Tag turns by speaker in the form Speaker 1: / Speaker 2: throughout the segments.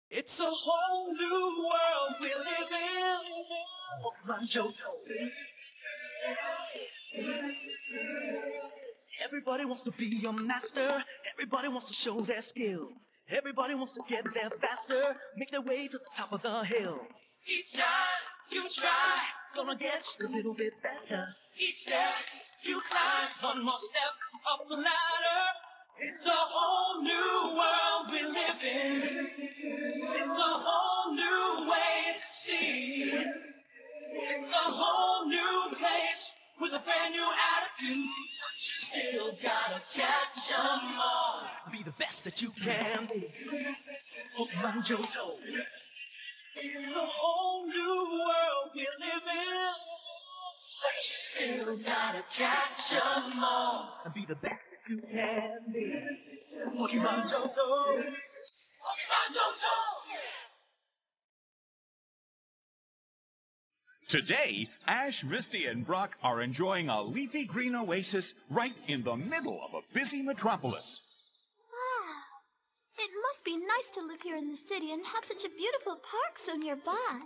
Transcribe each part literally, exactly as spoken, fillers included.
Speaker 1: It's a whole new world we live in. Pokemon Johto. Everybody wants to be a master. Everybody wants to show their skills. Everybody wants to get there faster, make their way to the top of the hill. Each time you try, gonna get just a little bit better. Each step you climb, one more step up the ladder. It's a whole new world we live in. It's a whole new way to see. It's a whole new place with a brand new attitude. But you still gotta catch 'em all. Be the best that you can be. Pokemon Johto. It's a whole new world we live in. But you still gotta catch 'em all. And be the best that you can be. Pokemon Johto. Pokemon Johto.
Speaker 2: Today, Ash, Misty, and Brock are enjoying a leafy green oasis right in the middle of a busy metropolis.
Speaker 3: Wow. It must be nice to live here in the city and have such a beautiful park so nearby.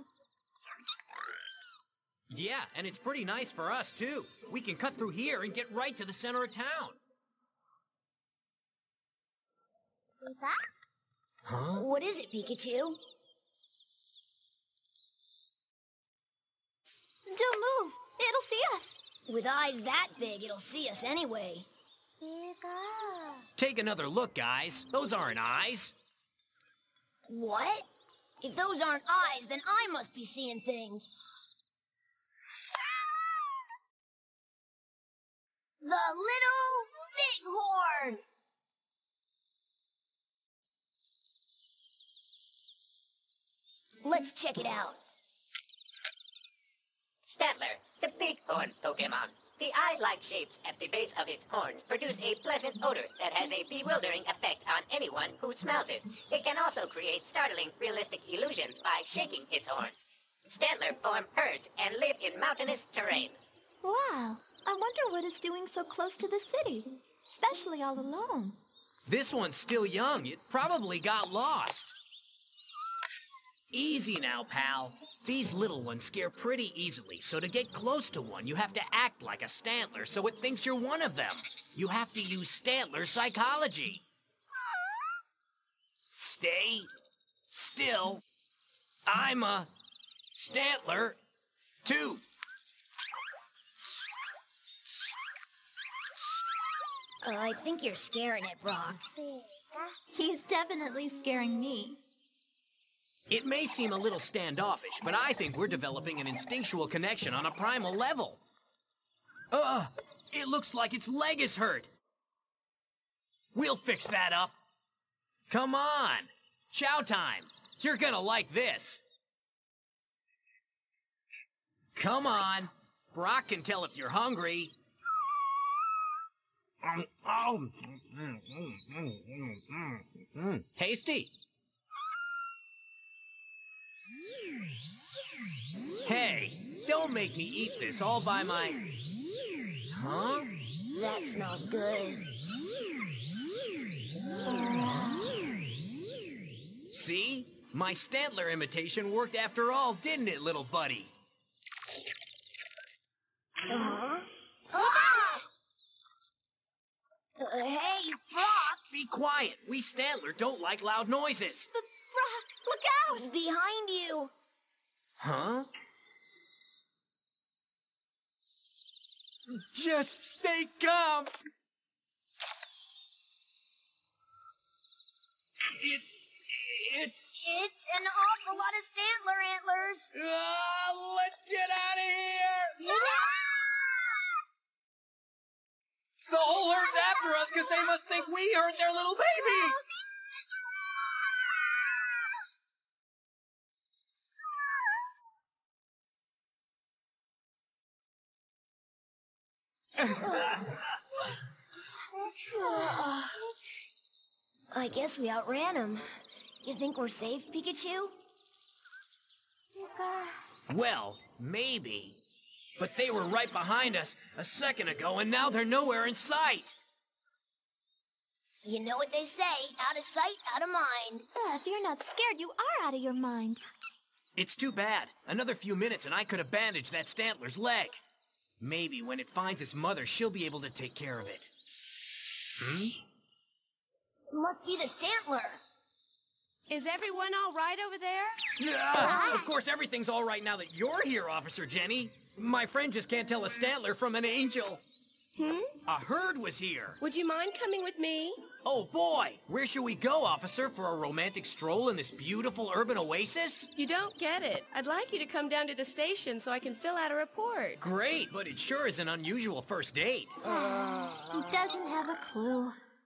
Speaker 4: Yeah, and it's pretty nice for us, too. We can cut through here and get right to the center of town. Huh?
Speaker 5: What is it, Pikachu?
Speaker 3: Don't move. It'll see us.
Speaker 5: With eyes that big, it'll see us anyway.
Speaker 4: Take another look, guys. Those aren't eyes.
Speaker 5: What? If those aren't eyes, then I must be seeing things. The Little Bighorn! Let's check it out.
Speaker 6: Stantler, the bighorn Pokemon. The eye-like shapes at the base of its horns produce a pleasant odor that has a bewildering effect on anyone who smells it. It can also create startling, realistic illusions by shaking its horns. Stantler form herds and live in mountainous terrain.
Speaker 3: Wow. I wonder what it's doing so close to the city, especially all alone.
Speaker 4: This one's still young. It probably got lost. Easy now, pal. These little ones scare pretty easily, so to get close to one, you have to act like a Stantler so it thinks you're one of them. You have to use Stantler psychology. Stay still. I'm a Stantler, too.
Speaker 5: Uh, I think you're scaring it, Brock.
Speaker 3: He's definitely scaring me.
Speaker 4: It may seem a little standoffish, but I think we're developing an instinctual connection on a primal level. Ugh, it looks like its leg is hurt. We'll fix that up. Come on, chow time. You're gonna like this. Come on, Brock can tell if you're hungry. Um, oh, mm, mm, mm, mm, mm, mm. Tasty. Hey, don't make me eat this all by my... Huh?
Speaker 5: That smells good.
Speaker 4: See? My Stantler imitation worked after all, didn't it, little buddy?
Speaker 5: Uh-huh. Ah! Uh, hey, Brock!
Speaker 4: Be quiet. We Stantler don't like loud noises.
Speaker 3: But Brock, look out!
Speaker 5: Behind you!
Speaker 4: Huh? Just stay calm. It's... it's...
Speaker 5: It's an awful lot of Stantler antlers.
Speaker 4: Uh, let's get out of here! The whole herd's after us because they must think we hurt their little baby!
Speaker 5: I guess we outran him. You think we're safe, Pikachu?
Speaker 4: Well, maybe. But they were right behind us a second ago, and now they're nowhere in sight.
Speaker 5: You know what they say, out of sight, out of mind.
Speaker 3: Uh, if you're not scared, you are out of your mind.
Speaker 4: It's too bad. Another few minutes and I could have bandaged that Stantler's leg. Maybe when it finds its mother, she'll be able to take care of it. Hmm?
Speaker 5: Must be the Stantler.
Speaker 7: Is everyone all right over there?
Speaker 4: Yeah, of course everything's all right now that you're here, Officer Jenny. My friend just can't tell a Stantler from an angel.
Speaker 7: Hmm?
Speaker 4: A herd was here.
Speaker 7: Would you mind coming with me?
Speaker 4: Oh boy, where should we go, officer, for a romantic stroll in this beautiful urban oasis?
Speaker 7: You don't get it. I'd like you to come down to the station so I can fill out a report.
Speaker 4: Great, but it sure is an unusual first date.
Speaker 3: He doesn't have a clue.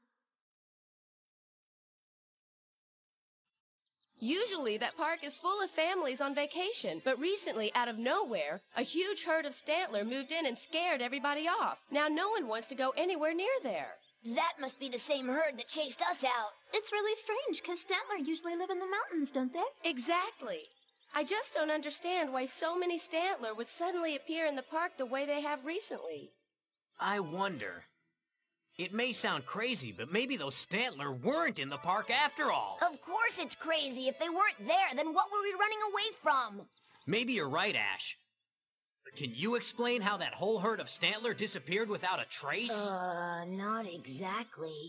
Speaker 7: Usually, that park is full of families on vacation, but recently, out of nowhere, a huge herd of Stantler moved in and scared everybody off. Now no one wants to go anywhere near there.
Speaker 5: That must be the same herd that chased us out.
Speaker 3: It's really strange, because Stantler usually live in the mountains, don't they?
Speaker 7: Exactly. I just don't understand why so many Stantler would suddenly appear in the park the way they have recently.
Speaker 4: I wonder. It may sound crazy, but maybe those Stantler weren't in the park after all.
Speaker 5: Of course it's crazy. If they weren't there, then what were we running away from?
Speaker 4: Maybe you're right, Ash. But can you explain how that whole herd of Stantler disappeared without a trace?
Speaker 5: Uh, not exactly.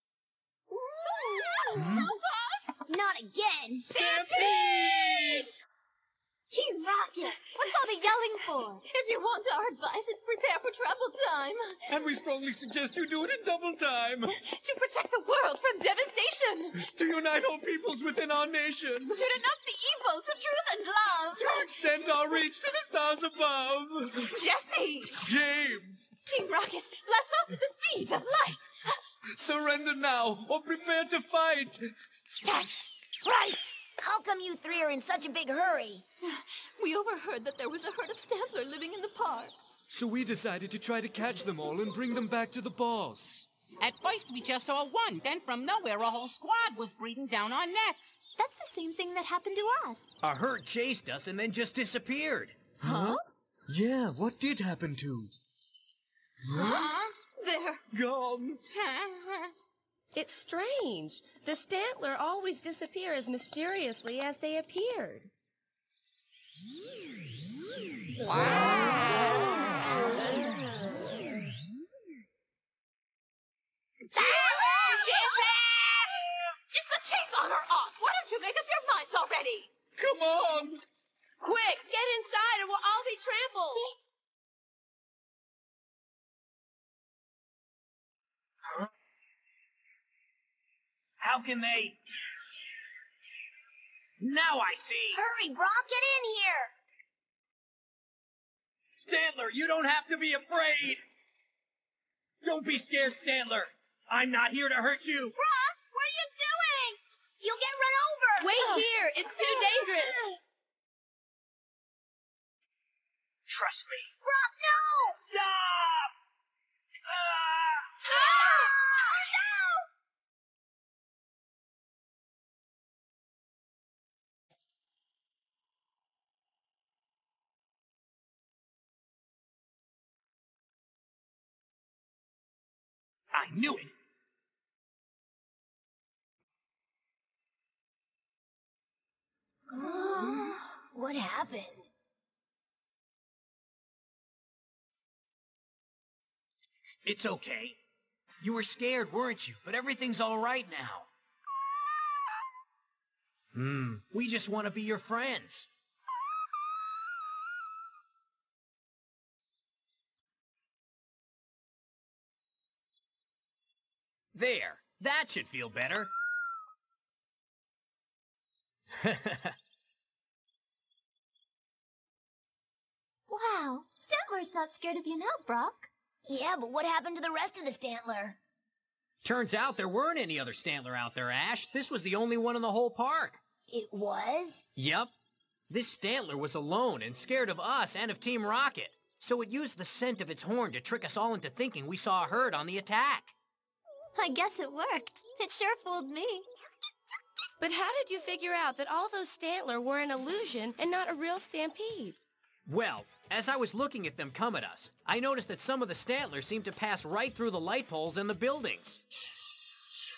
Speaker 5: Hmm? Not again!
Speaker 7: Stampede!
Speaker 3: Team Rocket! What's all the yelling for?
Speaker 8: If you want our advice, it's prepare for travel time.
Speaker 9: And we strongly suggest you do it in double time.
Speaker 8: To protect the world from devastation.
Speaker 9: To unite all peoples within our nation.
Speaker 8: To denounce the evils of truth and love.
Speaker 9: To extend our reach to the stars above.
Speaker 8: Jesse!
Speaker 9: James!
Speaker 8: Team Rocket, blast off at the speed of light.
Speaker 9: Surrender now, or prepare to fight.
Speaker 5: That's right! How come you three are in such a big hurry?
Speaker 8: We overheard that there was a herd of Stantler living in the park.
Speaker 9: So we decided to try to catch them all and bring them back to the boss.
Speaker 10: At first, we just saw one. Then from nowhere, a whole squad was breathing down our necks.
Speaker 3: That's the same thing that happened to us.
Speaker 4: A herd chased us and then just disappeared.
Speaker 9: Huh? Yeah, what did happen to?
Speaker 8: Huh? They're
Speaker 9: gone.
Speaker 7: It's strange. The Stantler always disappear as mysteriously as they appeared.
Speaker 8: Wow! Is the chase on or off? Why don't you make up your minds already?
Speaker 9: Come on!
Speaker 7: Quick, get inside or we'll all be trampled.
Speaker 4: How can they... Now I see!
Speaker 5: Hurry, Brock, get in here!
Speaker 4: Stantler, you don't have to be afraid! Don't be scared, Stantler! I'm not here to hurt you!
Speaker 5: Brock, what are you doing? You'll get run over!
Speaker 7: Wait here! It's too dangerous!
Speaker 4: Trust me.
Speaker 5: Brock, no!
Speaker 4: Stop!
Speaker 5: Ah! Ah! Oh, no!
Speaker 4: I knew it!
Speaker 5: What happened?
Speaker 4: It's okay. You were scared, weren't you? But everything's all right now. Hmm. We just want to be your friends. There. That should feel better.
Speaker 3: Wow, Stantler's not scared of you now, Brock.
Speaker 5: Yeah, but what happened to the rest of the Stantler?
Speaker 4: Turns out there weren't any other Stantler out there, Ash. This was the only one in the whole park.
Speaker 5: It was?
Speaker 4: Yep. This Stantler was alone and scared of us and of Team Rocket. So it used the scent of its horn to trick us all into thinking we saw a herd on the attack.
Speaker 3: I guess it worked. It sure fooled me.
Speaker 7: But how did you figure out that all those Stantler were an illusion and not a real stampede?
Speaker 4: Well, as I was looking at them come at us, I noticed that some of the Stantlers seemed to pass right through the light poles and the buildings.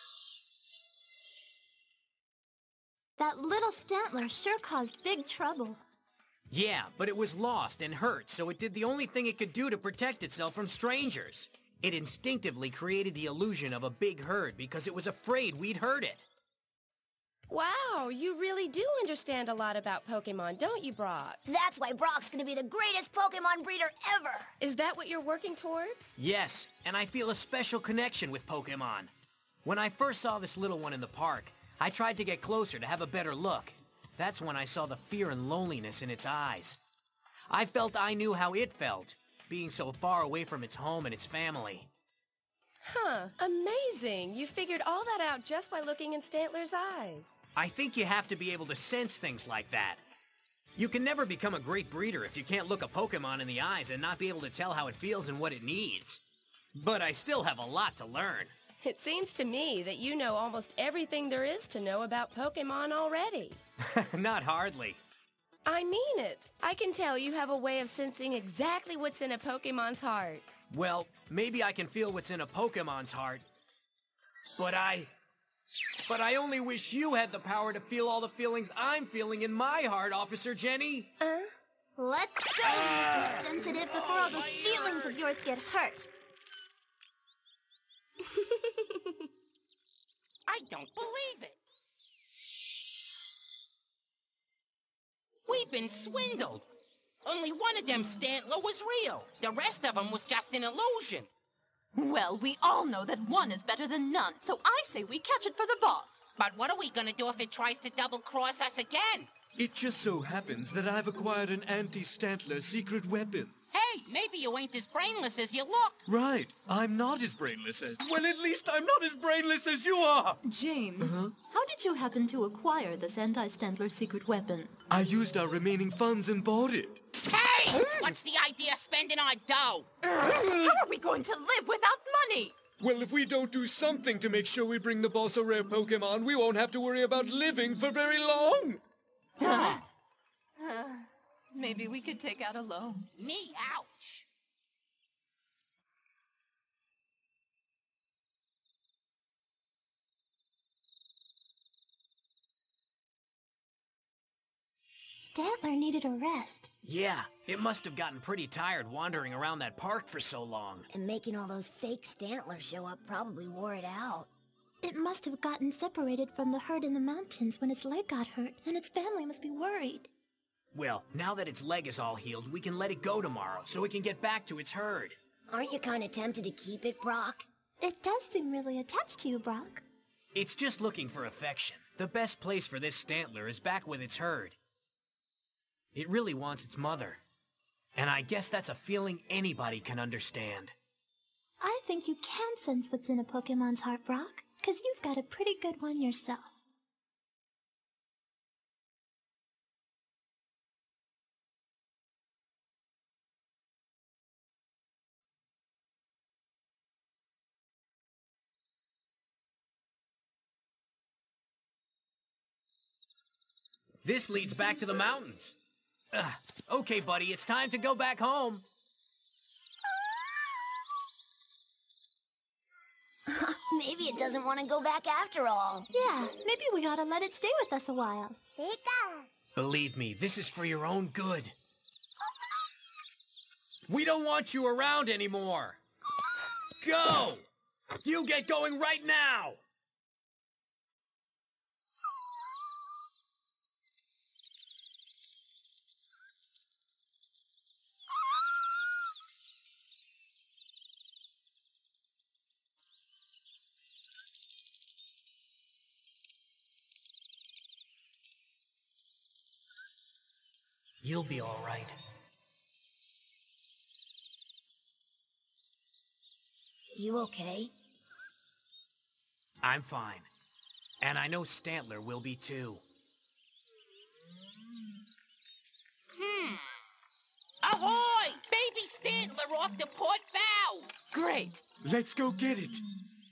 Speaker 3: That little Stantler sure caused big trouble.
Speaker 4: Yeah, but it was lost and hurt, so it did the only thing it could do to protect itself from strangers. It instinctively created the illusion of a big herd because it was afraid we'd hurt it.
Speaker 7: Wow, you really do understand a lot about Pokemon, don't you, Brock?
Speaker 5: That's why Brock's gonna be the greatest Pokemon breeder ever!
Speaker 7: Is that what you're working towards?
Speaker 4: Yes, and I feel a special connection with Pokemon. When I first saw this little one in the park, I tried to get closer to have a better look. That's when I saw the fear and loneliness in its eyes. I felt I knew how it felt, being so far away from its home and its family.
Speaker 7: Huh, amazing. You figured all that out just by looking in Stantler's eyes.
Speaker 4: I think you have to be able to sense things like that. You can never become a great breeder if you can't look a Pokemon in the eyes and not be able to tell how it feels and what it needs. But I still have a lot to learn.
Speaker 7: It seems to me that you know almost everything there is to know about Pokemon already.
Speaker 4: Not hardly.
Speaker 7: I mean it. I can tell you have a way of sensing exactly what's in a Pokemon's heart.
Speaker 4: Well, maybe I can feel what's in a Pokemon's heart. But I... But I only wish you had the power to feel all the feelings I'm feeling in my heart, Officer Jenny.
Speaker 3: Uh, let's go, Mister Sensitive, before all those feelings of yours get hurt.
Speaker 10: I don't believe it. We've been swindled. Only one of them Stantler was real. The rest of them was just an illusion.
Speaker 8: Well, we all know that one is better than none, so I say we catch it for the boss.
Speaker 10: But what are we gonna do if it tries to double-cross us again?
Speaker 9: It just so happens that I've acquired an anti-Stantler secret weapon.
Speaker 10: Hey, maybe you ain't as brainless as you look.
Speaker 9: Right. I'm not as brainless as... Well, at least I'm not as brainless as you are!
Speaker 8: James,
Speaker 9: Uh-huh.
Speaker 8: how did you happen to acquire this anti-Stantler secret weapon?
Speaker 9: I used our remaining funds and bought it.
Speaker 10: Hey! What's the idea of spending our dough?
Speaker 8: How are we going to live without money?
Speaker 9: Well, if we don't do something to make sure we bring the boss a rare Pokemon, we won't have to worry about living for very long.
Speaker 8: uh, maybe we could take out a loan.
Speaker 10: Me, ouch.
Speaker 3: Stantler needed a rest.
Speaker 4: Yeah, it must have gotten pretty tired wandering around that park for so long.
Speaker 5: And making all those fake Stantlers show up probably wore it out.
Speaker 3: It must have gotten separated from the herd in the mountains when its leg got hurt, and its family must be worried.
Speaker 4: Well, now that its leg is all healed, we can let it go tomorrow so it can get back to its herd.
Speaker 5: Aren't you kind of tempted to keep it, Brock?
Speaker 3: It does seem really attached to you, Brock.
Speaker 4: It's just looking for affection. The best place for this Stantler is back with its herd. It really wants its mother. And I guess that's a feeling anybody can understand.
Speaker 3: I think you can sense what's in a Pokemon's heart, Brock, because you've got a pretty good one yourself.
Speaker 4: This leads back to the mountains. Ugh. Okay, buddy, it's time to go back home.
Speaker 5: Maybe it doesn't want to go back after all.
Speaker 3: Yeah, maybe we ought to let it stay with us a while.
Speaker 4: Believe me, this is for your own good. We don't want you around anymore. Go! You get going right now! You'll be all right.
Speaker 5: You okay?
Speaker 4: I'm fine. And I know Stantler will be too.
Speaker 10: Hmm. Ahoy! Baby Stantler off the port bow!
Speaker 8: Great.
Speaker 9: Let's go get it.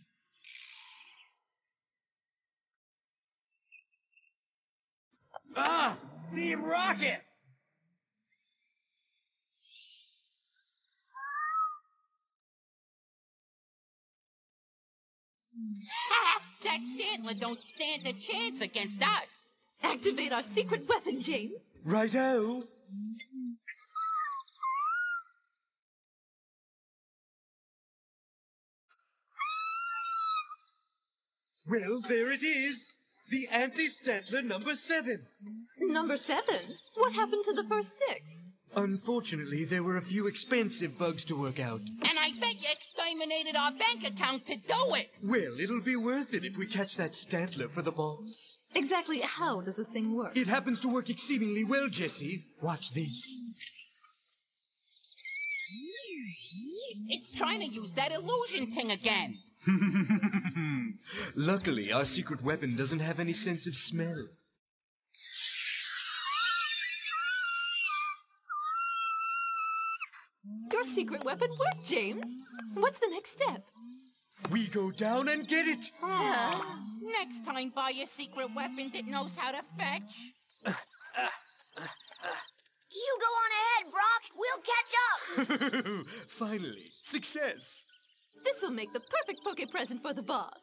Speaker 4: Ah! Team Rocket!
Speaker 10: That Stantler don't stand a chance against us.
Speaker 8: Activate our secret weapon, James.
Speaker 9: Righto. Well, there it is. The anti-Stantler number seven.
Speaker 8: Number seven? What happened to the first six?
Speaker 9: Unfortunately, there were a few expensive bugs to work out.
Speaker 10: And I bet you exterminated our bank account to do it!
Speaker 9: Well, it'll be worth it if we catch that Stantler for the boss.
Speaker 8: Exactly how does this thing work?
Speaker 9: It happens to work exceedingly well, Jessie. Watch this.
Speaker 10: It's trying to use that illusion thing again.
Speaker 9: Luckily, our secret weapon doesn't have any sense of smell.
Speaker 8: Your secret weapon worked, James. What's the next step?
Speaker 9: We go down and get it.
Speaker 10: Next time, buy a secret weapon that knows how to fetch.
Speaker 5: You go on ahead, Brock. We'll catch up.
Speaker 9: Finally, success.
Speaker 8: This'll make the perfect Poke present for the boss.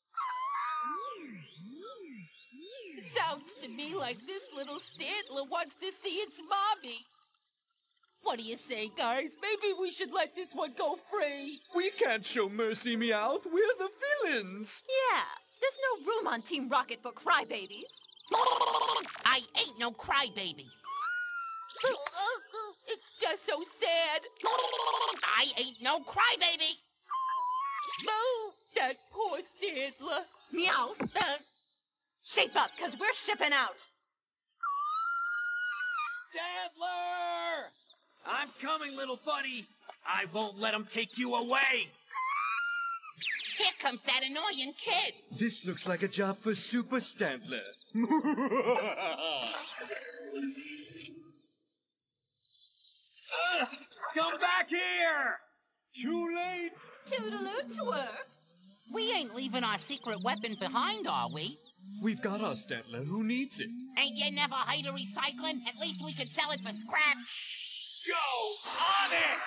Speaker 10: Sounds to me like this little Stantler wants to see its mommy. What do you say, guys? Maybe we should let this one go free.
Speaker 9: We can't show mercy, Meowth. We're the villains.
Speaker 8: Yeah, there's no room on Team Rocket for crybabies.
Speaker 10: I ain't no crybaby. It's just so sad. I ain't no crybaby. Oh, that poor Stantler.
Speaker 8: Meowth.
Speaker 10: Uh,
Speaker 8: Shape up, because we're shipping out.
Speaker 4: Stantler! I'm coming, little buddy. I won't let him take you away.
Speaker 10: Here comes that annoying kid.
Speaker 9: This looks like a job for Super Stantler.
Speaker 4: uh, come back here!
Speaker 9: Too late.
Speaker 8: Toodaloo twerk.
Speaker 10: We ain't leaving our secret weapon behind, are we?
Speaker 9: We've got our Stantler. Who needs it?
Speaker 10: Ain't you never heard of recycling? At least we could sell it for scrap.
Speaker 4: Go, Onyx!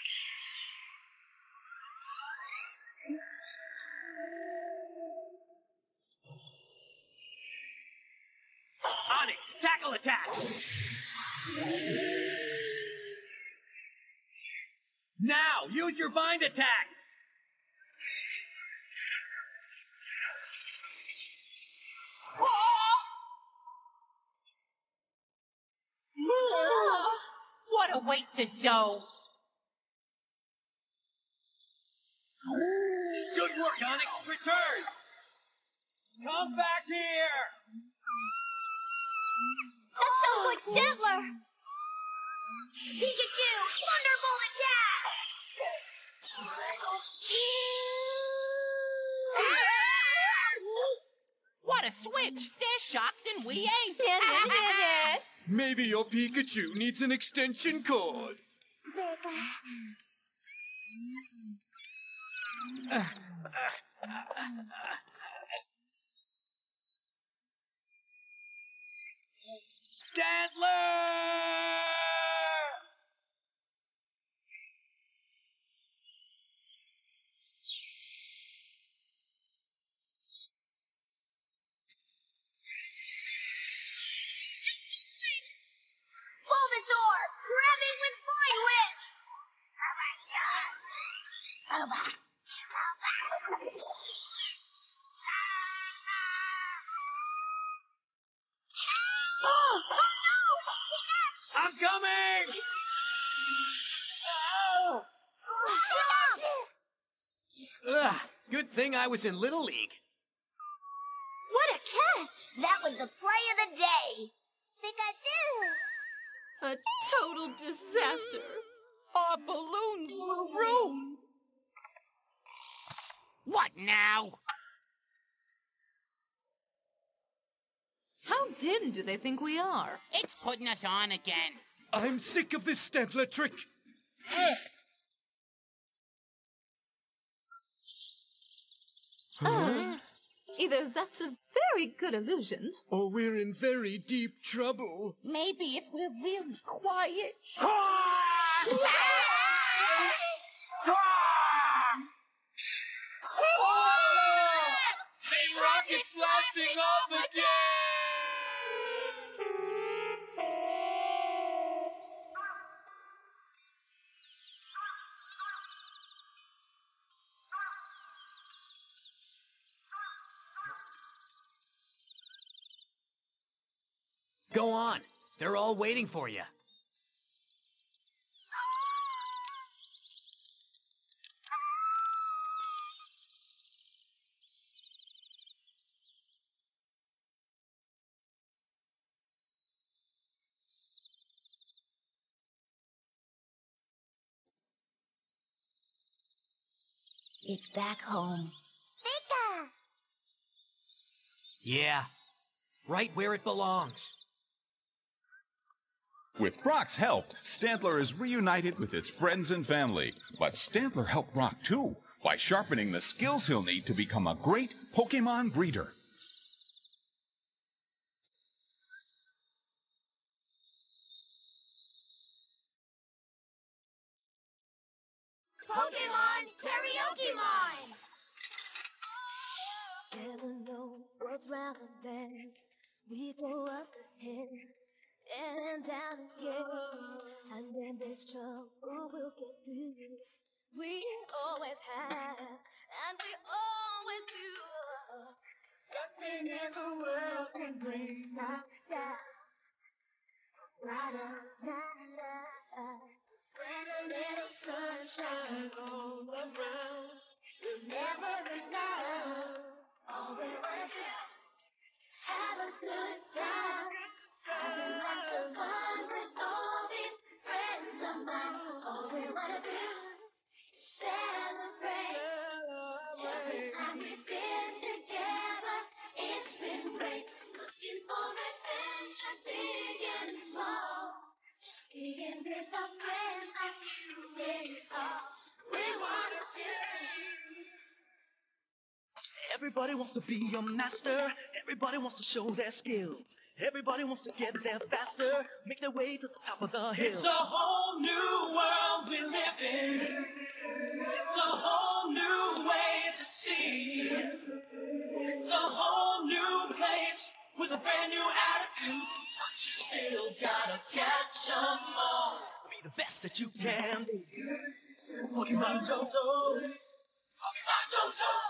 Speaker 4: Onyx, tackle attack! Now, use your bind attack!
Speaker 10: What a waste of dough!
Speaker 4: Good work, Onyx! Return! Come back here!
Speaker 3: That sounds like Stantler! Pikachu, Thunderbolt attack!
Speaker 10: What a switch! They're shocked and we ain't!
Speaker 9: Maybe your Pikachu needs an extension cord.
Speaker 4: Stantler!
Speaker 3: Bulbasaur, grab it with Flying Whip! Oh my god! Oh, oh no!
Speaker 4: I'm coming!
Speaker 3: Oh!
Speaker 4: Ugh, good thing I was in Little League.
Speaker 3: What a catch! That was the play of the day! Pikachu!
Speaker 8: A total disaster.
Speaker 10: Our balloons were ruined. What now?
Speaker 8: How dim do they think we are?
Speaker 10: It's putting us on again.
Speaker 9: I'm sick of this Stantler trick.
Speaker 8: Uh, either that's a very good illusion,
Speaker 9: or we're in very deep trouble.
Speaker 10: Maybe if we're really quiet.
Speaker 9: Team Rocket's blasting off again!
Speaker 4: Go on. They're all waiting for you.
Speaker 5: It's back home.
Speaker 3: Pika!
Speaker 4: Yeah, right where it belongs.
Speaker 2: With Brock's help, Stantler is reunited with its friends and family. But Stantler helped Brock too, by sharpening the skills he'll need to become a great Pokemon breeder.
Speaker 5: Pokemon Karaoke Mine!
Speaker 3: Never know what's round the bend. We go up ahead and down again, and then this trouble will get through. We always have, and we always do. Nothing in the world can bring us down. Brighter than light, spread a little sunshine all around. We'll never enough. All we wanna do, have a good time. Having lots of fun with all these friends of mine. All we wanna do is celebrate. Every time we've been together, it's been great. Looking for adventure, big and small. Being with our friends like you is all we wanna do.
Speaker 1: Everybody wants to be a master. Everybody wants to show their skills. Everybody wants to get there faster, make their way to the top of the hill.
Speaker 11: It's a whole new world we live in. It's a whole new way to see. It's a whole new place with a brand new attitude. But you still gotta catch 'em all.
Speaker 1: Be the best that you can be. Pokemon Dojo.
Speaker 11: Pokemon Dojo.